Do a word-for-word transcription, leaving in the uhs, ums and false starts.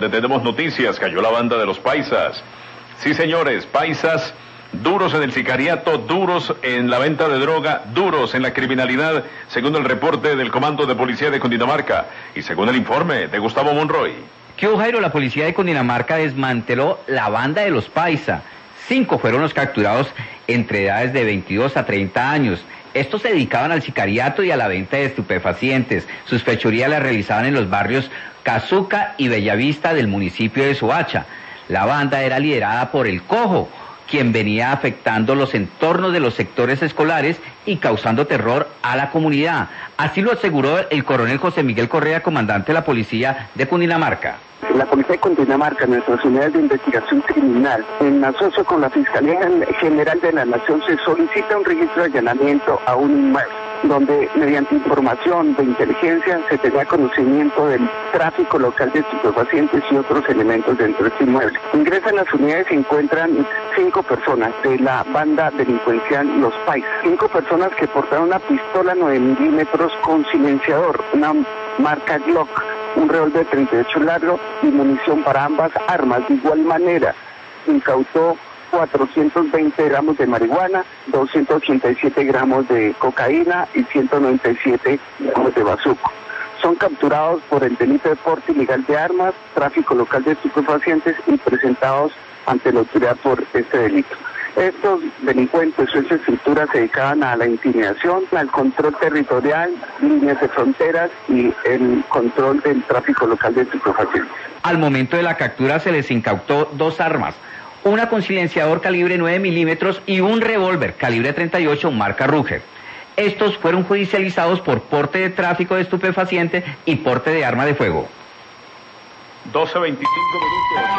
Le tenemos noticias, cayó la banda de los paisas. Sí, señores, paisas duros en el sicariato, duros en la venta de droga, duros en la criminalidad, según el reporte del Comando de Policía de Cundinamarca y según el informe de Gustavo Monroy. ¿Qué hubo, Jairo? La policía de Cundinamarca desmanteló la banda de los paisa. Cinco fueron los capturados entre edades de veintidós a treinta años. Estos se dedicaban al sicariato y a la venta de estupefacientes. Sus fechorías las realizaban en los barrios Cazuca y Bellavista del municipio de Soacha. La banda era liderada por el Cojo, quien venía afectando los entornos de los sectores escolares y causando terror a la comunidad. Así lo aseguró el coronel José Miguel Correa, comandante de la policía de Cundinamarca. La Policía de Cundinamarca, nuestras unidades de investigación criminal, en asocio con la Fiscalía General de la Nación, se solicita un registro de allanamiento a un inmueble, donde mediante información de inteligencia se tenía conocimiento del tráfico local de estupefacientes y otros elementos dentro de este inmueble. Ingresan las unidades y se encuentran cinco personas de la banda delincuencial Los Paisas. Cinco personas que portaron una pistola nueve milímetros con silenciador, una marca Glock, un revólver treinta y ocho largo y munición para ambas armas. De igual manera, incautó cuatrocientos veinte gramos de marihuana, doscientos ochenta y siete gramos de cocaína y ciento noventa y siete gramos de bazuco. Son capturados por el delito de porte ilegal de armas, tráfico local de estupefacientes y presentados ante la autoridad por este delito. Estos delincuentes o esas estructuras se dedicaban a la intimidación, al control territorial, líneas de fronteras y el control del tráfico local de estupefacientes. Al momento de la captura se les incautó dos armas, una con silenciador calibre nueve milímetros y un revólver calibre treinta y ocho marca Ruger. Estos fueron judicializados por porte de tráfico de estupefaciente y porte de arma de fuego. doce veinticinco minutos.